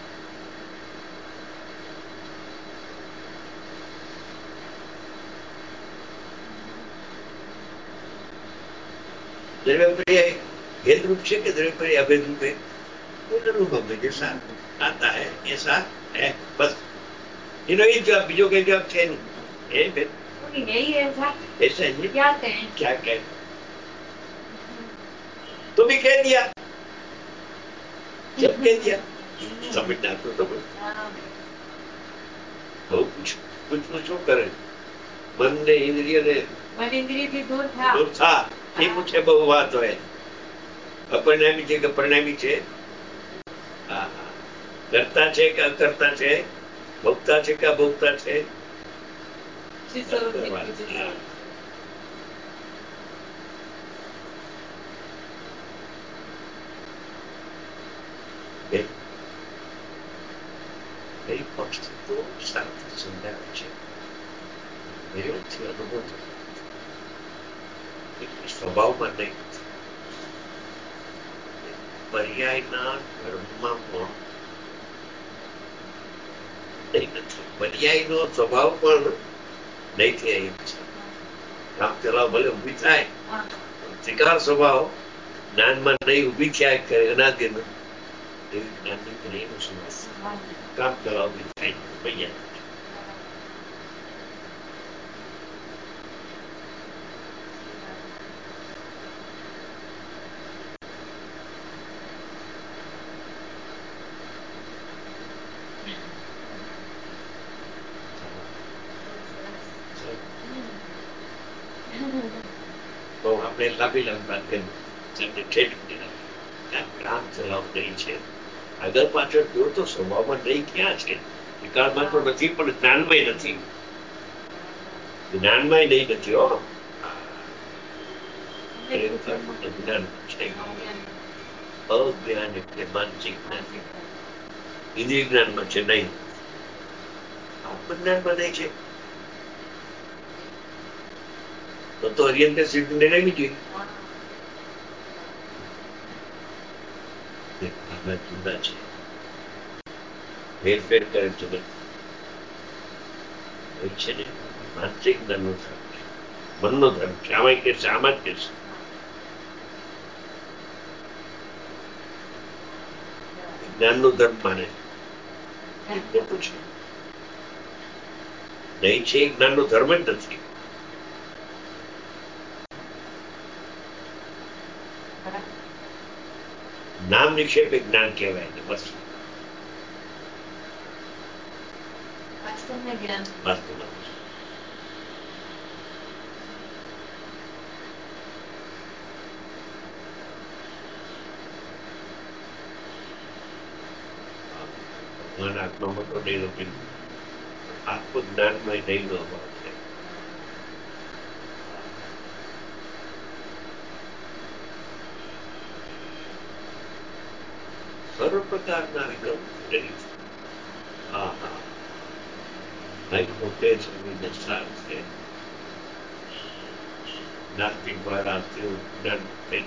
द्रव्य पर्याय भेद रूप से कि द्रव्य पर्याय अभेद रूप है? वो अनुभव में जैसा आता है ऐसा है बस. इनो ही जवाब बीजो के जवाब છે નહીં. એ भेद कोई नहीं ऐसा ऐसा है क्या कहें. क्या कहे. तो भी कह दिया जब कह दिया समझदार तो बोल. બહુ પૂછવું શું કરે. મન ને ઇન્દ્રિય ને मन इंद्रिय થી दूर था. દૂર થા એ પૂછે બહુ વાત હોય. અપરિણામી છે કે પરિણામી છે. હા હા. કરતા છે કે અકર્તા છે. ભોગતા છે કે અભોગતા છે. શ્રી સ્વરૂપની પૂજે છે. હા. એ પક્ષથી તો સારું સમજાવે છે. પ્રયોગથી અનુભવ એટલે સ્વભાવમાં નહીં. પર્યાયના ધર્મમાં પણ નહીં નથી. પર્યાયનો સ્વભાવ પણ નહીંથી અહીં છે. કામ ચલાવ ભલે ઊભી થાય ત્રિકાળ સ્વભાવ જ્ઞાનમાં નહીં ઊભી થયા કરે અનાદિનો એવી જ્ઞાનની પર્યાયનો સ્વભાવ કામ ચલાવ ઊભી થાય પર્યાય. તો આપણે લાંબી વાત કરી કામ ચલાવ નહીં છે. આગળ પાછળ જો તો સ્વભાવમાં નહીં ક્યાં છે. વિકાળમાં તો નથી પણ જ્ઞાનમાંય નથી. જ્ઞાનમાંય નહીં નથી. હો અજ્ઞાન છે. અજ્ઞાન એટલે માનસિક જ્ઞાન. ઇન્દ્રિય જ્ઞાનમાં છે નહીં. આત્મજ્ઞાનમાં નહીં છે. તો અરિયંતે સિદ્ધિ લેવી જોઈએ. જુદા છે. ફેરફેર કરે જગત છે ને માનસિક જ્ઞાનનો ધર્મ છે. મનનો ધર્મ છે. આમાં કે છે આમાં જ કે છે. જ્ઞાનનો ધર્મ માને એ ખોટું છે. નહીં છે એ જ્ઞાનનો ધર્મ જ નથી. નામ નિક્ષેપ એ જ્ઞાન કહેવાય ને બસ. વાસ્તવમાં જ્ઞાન. વાસ્તવમાં ભગવાન આત્મામાં તો નહીં નથી. આત્મજ્ઞાનમાં નહીં નો અભાવ છે. સર્વ પ્રકારના વિગમ હા હા પોતે જ નિષ્ઠાન છે. નાસ્તિક દ્વારા જ્ઞાન નહીં.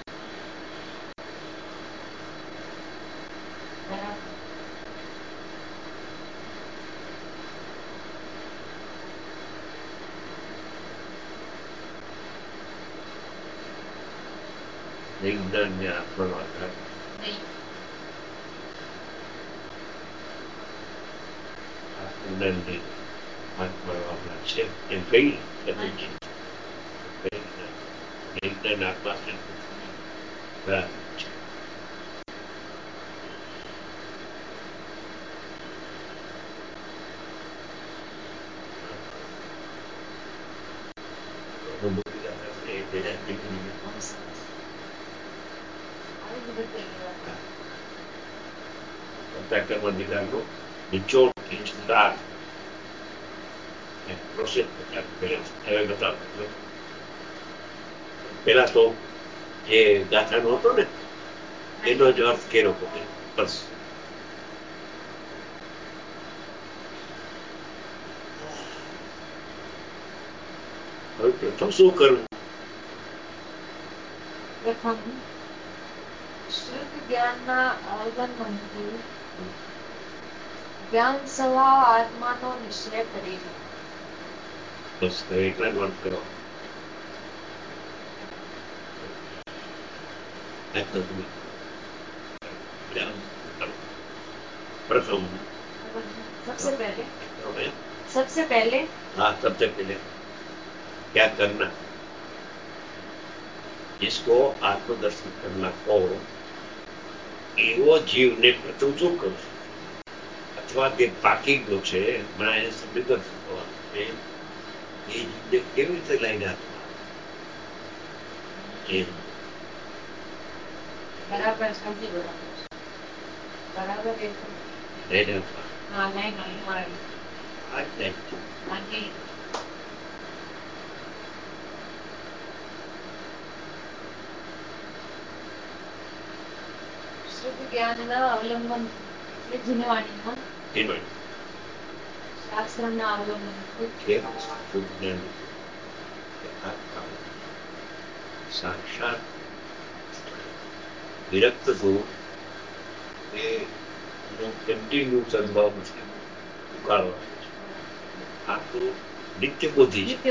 જ્ઞાન ને આત્માનો આધાર આત્મજ્ઞાન નહીં. આત્માનો આધાર છે એમ કઈ જ્ઞાન આત્મા છે. બરાબર છે. કર્માધિકારનો નિચોડ હવે બતાવો. પેલા તો જે ગાથાનો હતો ને એનો જ અર્થ કેરો પોતે બસ. હવે પ્રથમ શું કરવું પ્રથમ શુદ્ધ જ્ઞાનના અવલંબનથી જ્ઞાન સ્વભાવ આત્માનો નિશ્ચય કરી લો. બસ એટલા જ વાત કરો. प्रथम सबसे पहले हाँ सबसे पहले क्या करना, जिसको आत्मदर्शन करना हो એવો જીવને પ્રથમ શું કરવું અથવા તે બાકી ગયો છે હમણાં એને સમીકરણ શીખવાનું છે એ જીવને કેવી રીતે લઈને આપવા બરાબર સમજી બરાબર લઈને આપવા હા નહીં આ જ નહીં. શુદ્ધ જ્ઞાનના અવલંબન એટલે જીનવાણીમાં શાસ્ત્રના અવલંબન સાક્ષાત વિરક્ત થવું એ કન્ટિન્યુ સદભાવ નથી ઉકાળવા. આ તો નિત્ય બોધી છે.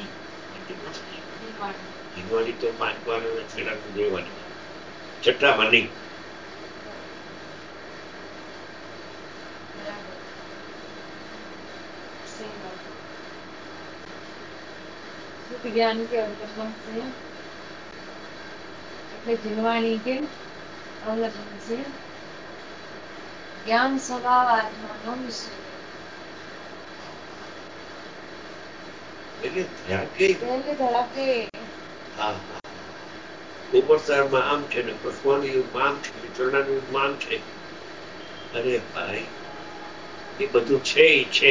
જીવવાની તો 5 વાર છેલ્લા દેવાની છઠ્ઠામાં નહીં. ज्ञान के अवलंबन से એટલે જીવવાની કે અવલંબન से ज्ञान स्वभाव आत्माનો નિશ્ચય. એટલે ધડાકે હા ઉપર શહેરમાં આમ છે ને પશુઓનું યુગમાં આમ છે ચરણાનું યુગમાં આમ છે. અરે ભાઈ એ બધું છે ઈ છે.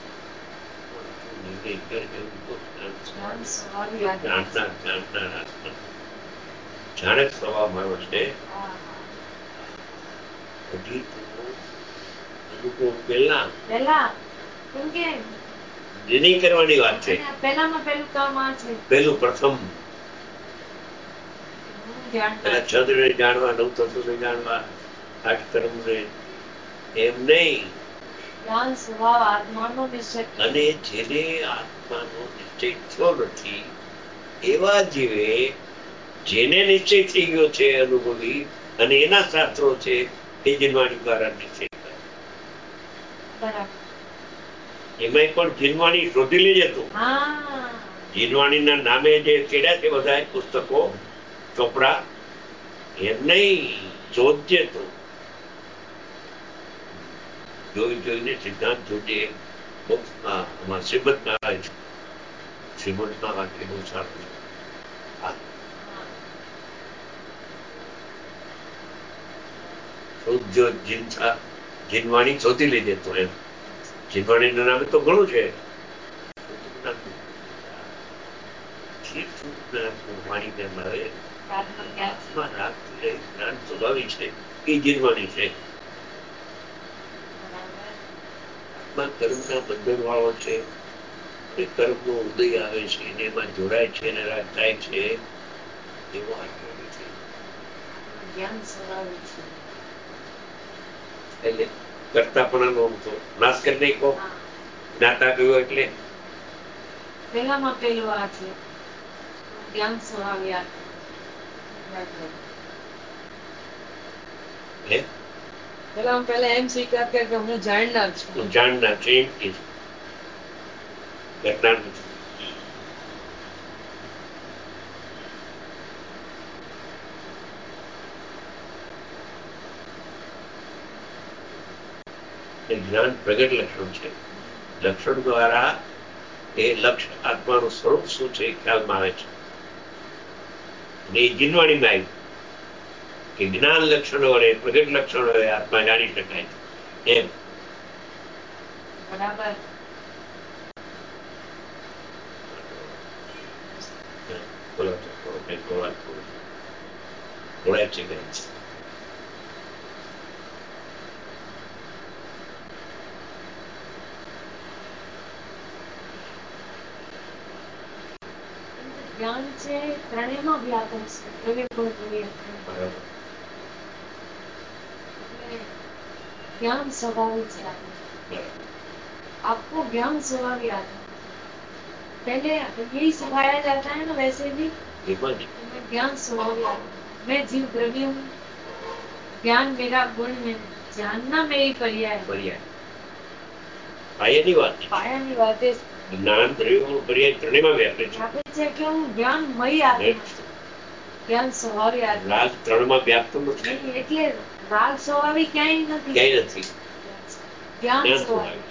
જાણે સ્વભાવ મારો છે હજી તો અનુભવ પહેલા જેની કરવાની વાત છે. પહેલામાં પહેલું કામ આ છે. પહેલું પ્રથમ પેલા છદ્રને જાણવા, નવ તત્વને જાણવા, 8 કર્મને એમ નહીં. જ્ઞાન સ્વભાવ આત્માનો નિશ્ચય. અને જેને આત્માનો નિશ્ચય થયો નથી એવા જીવે જેને નિશ્ચય થઈ ગયો છે અનુભવી અને એના શાસ્ત્રો છે એ જીનવાણી દ્વારા નિશ્ચય એમાં પણ જીનવાણી શોધી લેજે તું. જીનવાણીના નામે જે ચડ્યા છે બધા પુસ્તકો ચોપડા એમ નહીં શોધજે તું. જોઈને સિદ્ધાંત જોજે. શ્રીમદ નારાયણ શ્રીમદના વાક્ય બહુ સારું જીનવાણી શોધી લેજે તો એમ. જીનવાણીના નામે તો ઘણું છે. વાણી કેમ આવે સ્વાભાવિક છે એ જીનવાણી છે. કર્મના બંધન વાળો છે એ કર્મનો ઉદય આવે છે અને એમાં જોડાય છે અને રાગ થાય છે એવો આત્મા નથી. એટલે કરતાપણાનો નાશ કરી નાખો. જ્ઞાતા ગયો એટલે પહેલામાં પહેલું આ છે જ્ઞાન સ્વભાવ. પહેલા એમ સ્વીકાર કે હું જાણનાર છું. હું જાણનાર છું એમ કે કરનાર નથી. જ્ઞાન પ્રગટ લક્ષણ છે. લક્ષણ દ્વારા એ લક્ષ આત્માનું સ્વરૂપ શું છે એ ખ્યાલમાં આવે છે. અને એ જીનવાણીમાં આવ્યું કે જ્ઞાન લક્ષણો વડે પ્રગટ લક્ષણો વડે આત્મા જાણી શકાય એમ. બરાબર. બોલાય છે કે જ્ઞાન છે ત્રણેયમાં વ્યાપક છે, દ્રવ્ય ગુણ દ્રવ્ય. બરાબર. ज्ञान स्वभाविक है, आपको ज्ञान स्वभाविक आता है. पहले यही सिखाया जाता है ना, वैसे भी ज्ञान स्वभाविक आता है. मैं जीव द्रव्य हूँ, ज्ञान मेरा गुण है, जानना मेरी पर्याय है. પાયાની વાત પાયાની વાત એ જ્ઞાન દ્રવ્યનો પર્યાય ત્રણેયમાં વ્યાપે છે. કે હું જ્ઞાનમય આત્મા છું. જ્ઞાન સ્વભાવિક આત્મા. રાગ ત્રણમાં વ્યાપતો નથી. એટલે રાગ સ્વભાવિક ક્યાંય નથી. ક્યાંય નથી. જ્ઞાન સ્વભાવિક.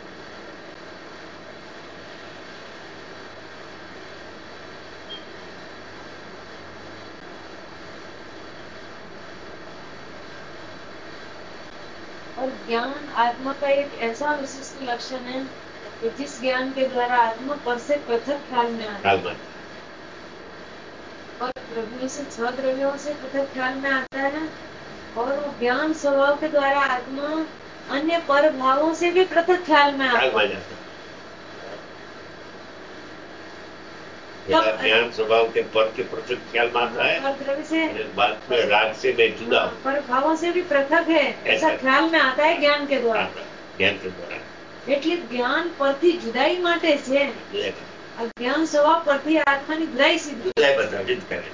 और ज्ञान आत्मा का एक ऐसा विशिष्ट लक्षण है कि जिस ज्ञान के द्वारा आत्मा पर से पृथक ख्याल में आता है, और द्रव्यों से छह द्रव्यों से पृथक ख्याल में आता है, और वो ज्ञान स्वभाव के द्वारा आत्मा अन्य पर भावों से भी पृथक ख्याल में आता है. ज्ञान स्वभाव के पर के पृथक ख्याल में आता है, बाद में राग से मैं जुदा हूँ, पर भावों से भी पृथक है, ऐसा ख्याल में आता है ज्ञान के द्वारा. ज्ञान के द्वारा એટલે જ્ઞાન પરથી જુદાઈ માટે છે. જ્ઞાન સ્વભાવ પરથી આત્માની જુદાઈ સિદ્ધ કરે.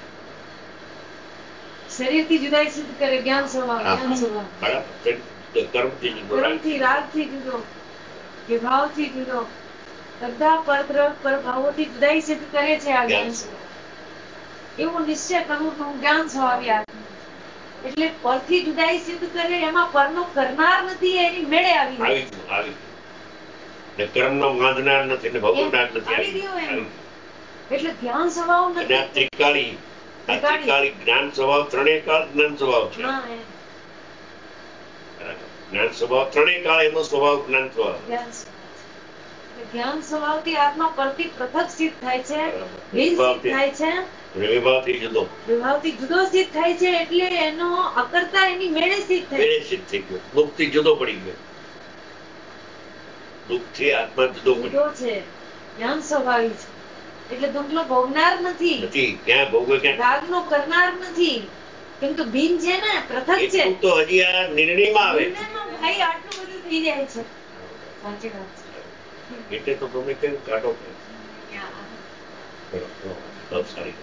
શરીરથી જુદાઈ સિદ્ધ કરે જ્ઞાન સ્વભાવ. જ્ઞાન સ્વભાવ કર્મથી રાગથી જુદો, વિભાવથી જુદો, બધા પરભાવોથી જુદાઈ સિદ્ધ કરે છે આ જ્ઞાન સ્વભાવ. એવો નિશ્ચય કરવું કે હું જ્ઞાન સ્વભાવી આત્મા. એટલે પરથી જુદાઈ સિદ્ધ કરે, એમાં પરનો કરનાર નથી, એની મેળે આવી કર્મનો બાંધનાર નથી ને ભોગવનાર નથી. એટલે જ્ઞાન સ્વભાવ નથી. ત્રિકાળી જ્ઞાન સ્વભાવ ત્રણેય કાળ જ્ઞાન સ્વભાવ છે. જ્ઞાન સ્વભાવ ત્રણેય કાળ એનો સ્વભાવ જ્ઞાન સ્વભાવ. જ્ઞાન સ્વભાવથી આત્મા પરથી પૃથક સિદ્ધ થાય છે, ભિન્ન સિદ્ધ થાય છે, વિભાવથી જુદો સિદ્ધ થાય છે. એટલે એનો અકર્તા એની મેળે સિદ્ધ થાય, મેળે સિદ્ધ થઈ ગયો, દુઃખથી જુદો પડી ગયો. દુઃખથી આત્મા જુદો છે. જ્ઞાન સ્વભાવિક છે એટલે દુઃખનો ભોગનાર નથી, ક્યાં ભોગવે, ક્યાં રાગનો કરનાર નથી, કેમ તો ભિન્ન છે ને, પૃથક છે. તો હજી આ નિર્ણયમાં આવે ભાઈ આટલું બધું થઈ જાય છે. સાચી વાત છે. એટલે તો તમે કેમ કાઢો સારી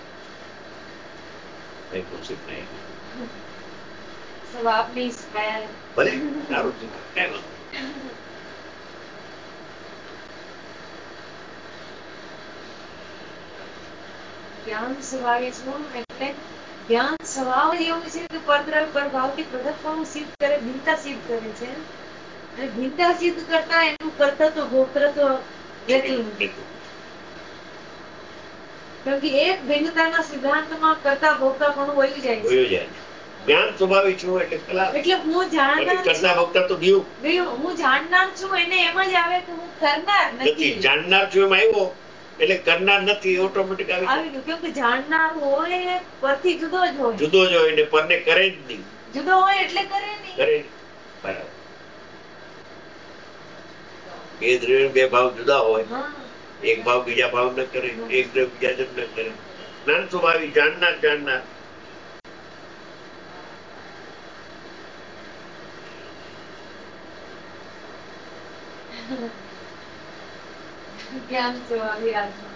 सब आपने ही सिखाया है. भले साરું છે. જ્ઞાન સ્વભાવી છું એટલે જ્ઞાન સ્વભાવ એવું છે કે પરદ્રવ્ય પરભાવથી પૃથકપણું સિદ્ધ કરે, ભિન્નતા સિદ્ધ કરે છે. અને ભિન્નતા સિદ્ધ કરતા એનું કર્તૃત્વ ભોક્તૃત્વ રહેતું નથી. કેમ કે એક ભિન્નતાના સિદ્ધાંતમાં કરતા ભોગતાપણું વહી જાય છે. જ્ઞાન સ્વભાવી છું એટલે હું જાણનાર કરતા ભોગતા તો ગયું. હું જાણનાર છું એને એમ જ આવે કે હું કરનાર નથી. જાણનાર છું એમ આવ્યો એટલે કરનાર નથી, ઓટોમેટિક આવી ગયું. કેમ કે જાણનાર હોય પરથી જુદો જ હોય, એટલે પરને કરે જ નહીં. જુદો હોય એટલે કરે નહીં. બરાબર. બે દ્રવ્ય બે ભાવ જુદા હોય, એક ભાવ બીજા ભાવ ન કરે, એક દ્રવ્ય બીજા જન્મ ન કરે. જ્ઞાન સ્વભાવી જાણનાર ज्ञान स्वभावी आत्मा.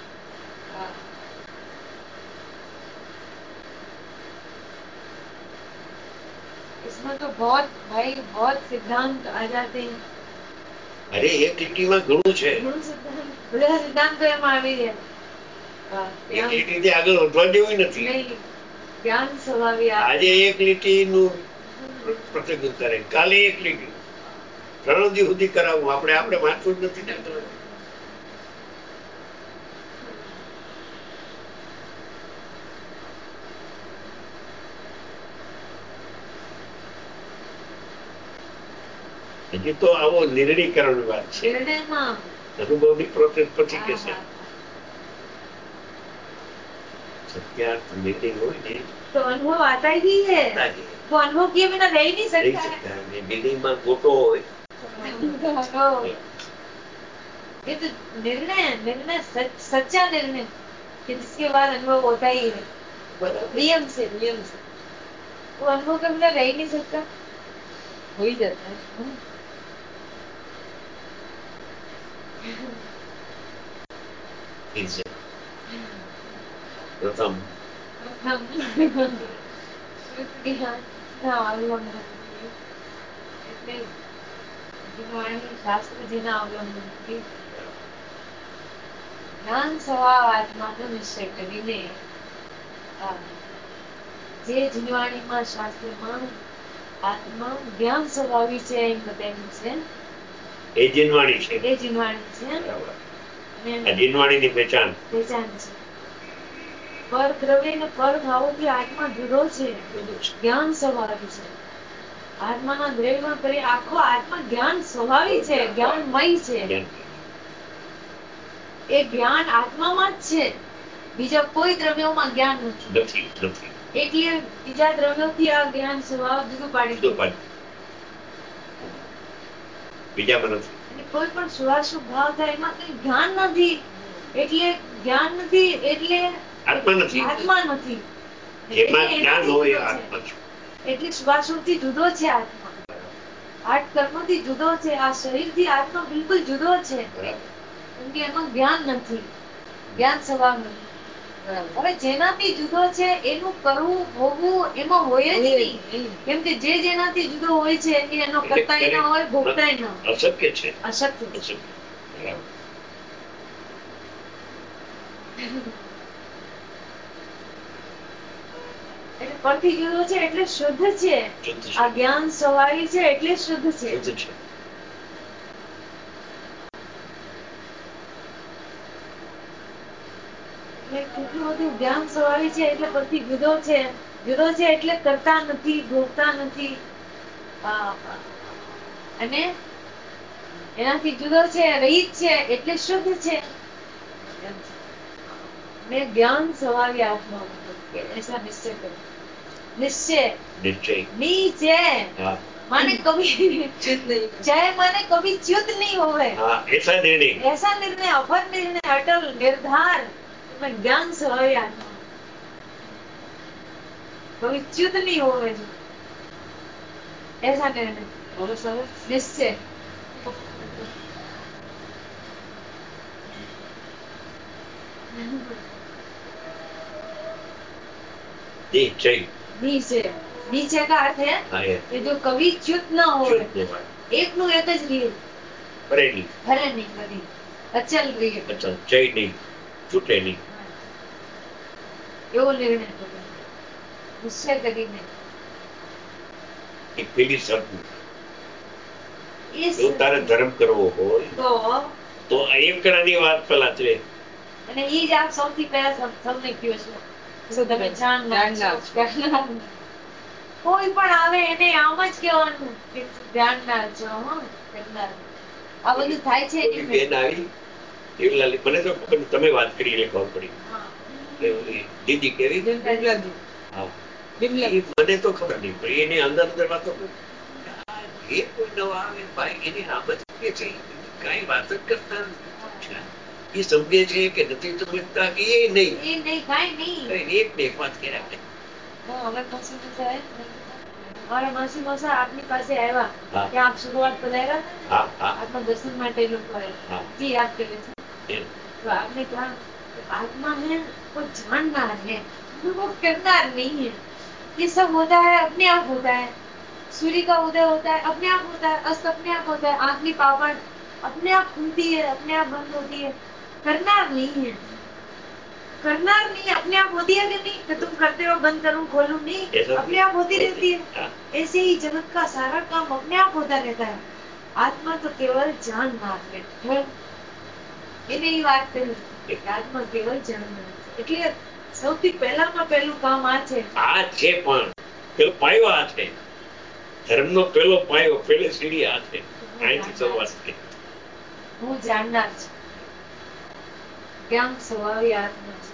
इसमें तो बहुत सिद्धांत आ जाते हैं. અરે એક લીટીમાં ઘણું છે. બધા સિદ્ધાંતો એમાં આવી ગયા. એક લીટીથી આગળ વધવા જેવું નથી. જ્ઞાન સ્વભાવી આજે એક લીટીનું પ્રતિબિંબ કરે, કાલે એક લીટી, 3 દી સુધી કરાવવું. આપણે વાંચવું જ નથી. હજી તો આવો નિર્ણયકરણ વાત છે. અનુભવની પ્રોસેસ પછી કે છે સત્યાર્થ નિર્ણય હોય ને तो अनुभव आता ही है. वो अनुभव किए बिना रह ही नहीं सकता है. નિર્ણયમાં ખોટો હોય ये तो निर्णय सच्चा निर्णय. कि जिसके बाद अनुभव होता ही है, नियम से वो अनुभव के बिना रह ही नहीं सकता, हो ही जाता है। પ્રથમ એટલે જીવવાણી શાસ્ત્ર જેના અવલંબનથી જ્ઞાન સ્વભાવ આત્માનો નિશ્ચય કરીને જે જીવવાણીમાં શાસ્ત્રમાં આત્મા જ્ઞાન સ્વભાવી છે એમ બતાવ્યું છે, એ જીનવાણી છે, એ જીવવાણી છે. આ જીનવાણીની પહેચાન છે. પર દ્રવ્ય ને પર ભાવોથી આત્મા જુદો છે, જ્ઞાન સ્વભાવી છે. આત્માના દ્રવ્યમાં કરી આખો આત્મા જ્ઞાન સ્વભાવી છે, જ્ઞાનમય છે. એ જ્ઞાન આત્મામાં જ છે, બીજા કોઈ દ્રવ્યોમાં જ્ઞાન નથી. એટલે બીજા દ્રવ્યોથી આ જ્ઞાન સ્વભાવ જુદું પાડી બીજામાં નથી. કોઈ પણ સુવાસુક ભાવ થાય એમાં કઈ જ્ઞાન નથી, એટલે જ્ઞાન નથી એટલે આત્મા નથી. એમાં જ્ઞાન હોય આત્મા છે. એટલે સુવાસુક થી જુદો છે આત્મા, આઠ કર્મ થી જુદો છે. આ શરીર થી આત્મા બિલકુલ જુદો છે, કેમ કે એમાં જ્ઞાન નથી, જ્ઞાન સ્વભાવ નથી. હવે જેનાથી જુદો છે એનું કરવું ભોગવું એમાં હોય જ નહીં, કેમ કે જે જેનાથી જુદો હોય છે એનો કરતાય ના હોય, ભોગતાય ના હોય. અશક્ય છે, અશક્ય. એટલે પરથી જુદો છે એટલે શુદ્ધ છે. આ જ્ઞાન સ્વભાવી છે એટલે શુદ્ધ છે. કેટલું બધું જ્ઞાન સ્વભાવી છે એટલે પરથી જુદો છે. જુદો છે એટલે કરતા નથી, ભોગતા નથી, અને એનાથી જુદો છે, રહિત છે એટલે શુદ્ધ છે. મેં જ્ઞાન સ્વભાવી આત્મા ऐसा निश्चय करो. निश्चय माने कभी जय माने कभी च्युत नहीं होवे. ऐसा निर्णय अफर निर्णय अटल निर्धार में ज्ञान स्वभावी आत्मा कभी च्युत नहीं होवे. ऐसा निर्णय निश्चय. नीचे का अर्थ है कि जो कभी च्युत न हो, एक नु एक ज रही, भरे नहीं कभी अचल रही, अचल जय नहीं, छूटे नहीं. एवो निर्णय करो, निश्चय કરીને એક પેલી શરત જો તારે ધર્મ કરવો હોય તો એક કણાની વાત પેલા છે, અને ઈ જ આપ સૌથી પહેલા સૌને કયો છો, તમે જાણનાર. કોઈ પણ આવે એને આમ જ કહેવાનું કે જાણનાર છો, કરનાર. આ બધું થાય છે. બેન આવી મને તો તમે વાત કરી એટલે ખબર પડી. દીદી કેવી મને તો ખબર નહીં પડી, એની અંદર વાતો એ કોઈ નવા આવે ભાઈ એની આમ જ કે છે, કઈ વાત જ કરતા એ સમજે છે કે નથી સમજતા કે એ નહીં, એક ને એક વાત કર્યા. મારા માસી મોસા આપની પાસે આવ્યા કે આપ શરૂઆત પધાર્યા આપના દર્શન માટે લોકો જી યાદ કરે છે, તો आपने कहा आत्मा है वो जानना है, वो करना नहीं है. ये सब होता है अपने आप होता है. सूर्य का उदय होता है अपने आप होता है, अस्त अपने आप होता है, आंख की पापड़ अपने आप खुलती है, अपने आप बंद होती है. करना नहीं है, करना नहीं, अपने आप होती है कि नहीं कि तुम करते हो बंद करूं खोलूं, नहीं, अपने आप होती रहती है. ऐसे ही जगत का सारा काम अपने आप होता रहता है. आत्मा तो केवल जानना है. એને એ વાત કરી કે આત્મા કેવલ જાણનાર છે. એટલે સૌથી પહેલામાં પહેલું કામ આ છે. આ છે પણ પેલો પાયો આ છે, ધર્મનો પેલો પાયો, પેલી સીડી આ છે. અહીંથી શરૂઆત છે. હું જાણનાર છું, જ્ઞાન સ્વભાવી આત્મા છે.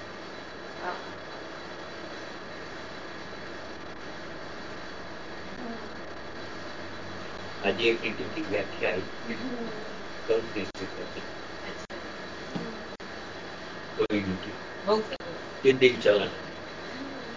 આજે એક રીતે વ્યાખ્યા આવી કોઈ નથી. બહુ દિન ચલણ